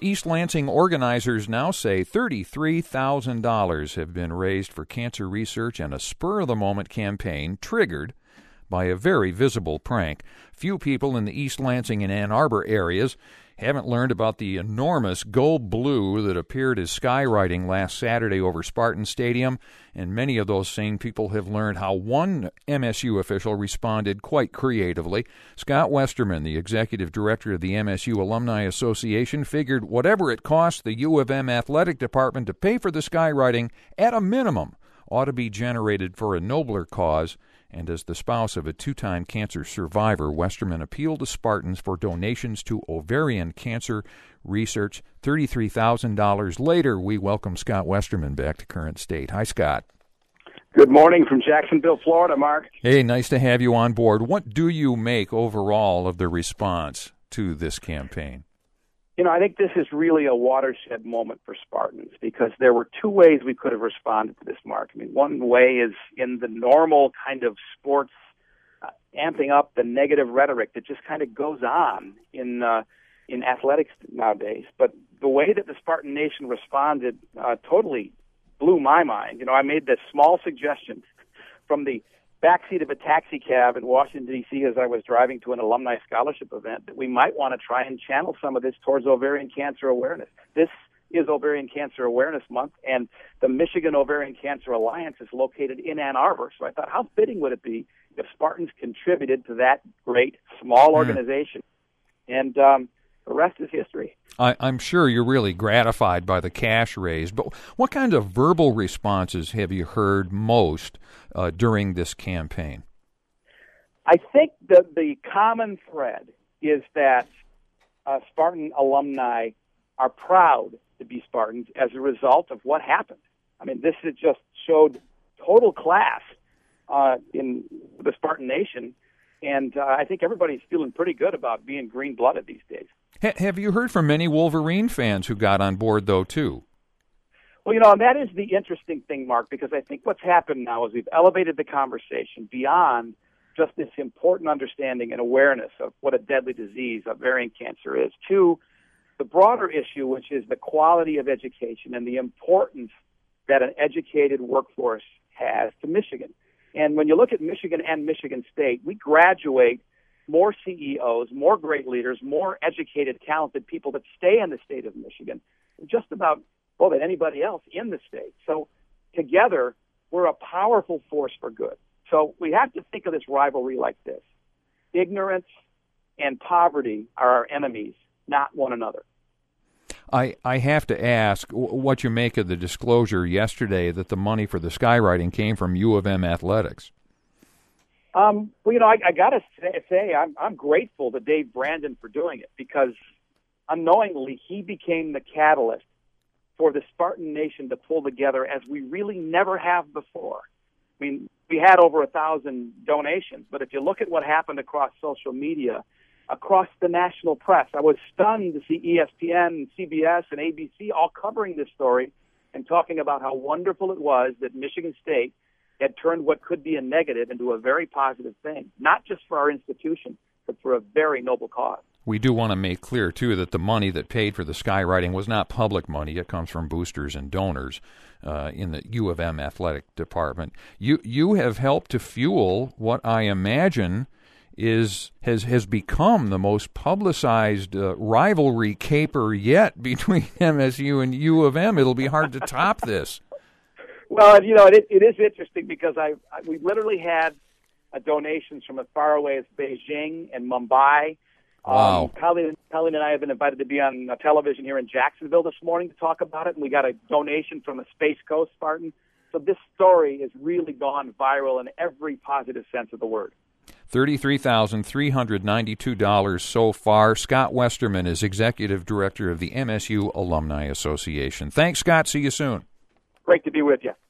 East Lansing organizers now say $33,000 have been raised for cancer research and a spur-of-the-moment campaign triggered by a very visible prank. Few people in the East Lansing and Ann Arbor areas haven't learned about the enormous Go Blue that appeared as skywriting last Saturday over Spartan Stadium, and many of those same people have learned how one MSU official responded quite creatively. Scott Westerman, the executive director of the MSU Alumni Association, figured whatever it cost the U of M athletic department to pay for the skywriting, at a minimum, ought to be generated for a nobler cause. And as the spouse of a two-time cancer survivor, Westerman appealed to Spartans for donations to ovarian cancer research. $33,000 later, we welcome Scott Westerman back to Current State. Hi, Scott. Good morning from Jacksonville, Florida, Mark. Hey, nice to have you on board. What do you make overall of the response to this campaign? You know, I think this is really a watershed moment for Spartans because there were two ways we could have responded to this, Mark. I mean, one way is in the normal kind of sports amping up the negative rhetoric that just kind of goes on in athletics nowadays. But the way that the Spartan Nation responded totally blew my mind. You know, I made this small suggestion from the backseat of a taxi cab in Washington, D.C. as I was driving to an alumni scholarship event that we might want to try and channel some of this towards ovarian cancer awareness. This is Ovarian Cancer Awareness Month, and the Michigan Ovarian Cancer Alliance is located in Ann Arbor. So I thought, how fitting would it be if Spartans contributed to that great small organization? And the rest is history. I'm sure you're really gratified by the cash raised, but what kind of verbal responses have you heard most during this campaign? I think that the common thread is that Spartan alumni are proud to be Spartans as a result of what happened. I mean, this has just showed total class in the Spartan Nation, and I think everybody's feeling pretty good about being green-blooded these days. Have you heard from many Wolverine fans who got on board, though, too? Well, you know, that is the interesting thing, Mark, because I think what's happened now is we've elevated the conversation beyond just this important understanding and awareness of what a deadly disease ovarian cancer is to the broader issue, which is the quality of education and the importance that an educated workforce has to Michigan. And when you look at Michigan and Michigan State, we graduate more CEOs, more great leaders, more educated, talented people that stay in the state of Michigan, just about, well, than anybody else in the state. So together, we're a powerful force for good. So we have to think of this rivalry like this. Ignorance and poverty are our enemies, not one another. I have to ask what you make of the disclosure yesterday that the money for the skywriting came from U of M athletics. Well, you know, I got to say I'm grateful to Dave Brandon for doing it because unknowingly he became the catalyst for the Spartan Nation to pull together as we really never have before. I mean, we had over 1,000 donations, but if you look at what happened across social media, across the national press, I was stunned to see ESPN, CBS, and ABC all covering this story and talking about how wonderful it was that Michigan State had turned what could be a negative into a very positive thing, not just for our institution, but for a very noble cause. We do want to make clear, too, that the money that paid for the skywriting was not public money. It comes from boosters and donors in the U of M athletic department. You have helped to fuel what I imagine has become the most publicized rivalry caper yet between MSU and U of M. It'll be hard to top this. Well, you know, it is interesting because we literally had donations from as far away as Beijing and Mumbai. Wow. Colleen and I have been invited to be on television here in Jacksonville this morning to talk about it, and we got a donation from a Space Coast Spartan. So this story has really gone viral in every positive sense of the word. $33,392 so far. Scott Westerman is Executive Director of the MSU Alumni Association. Thanks, Scott. See you soon. Great to be with you.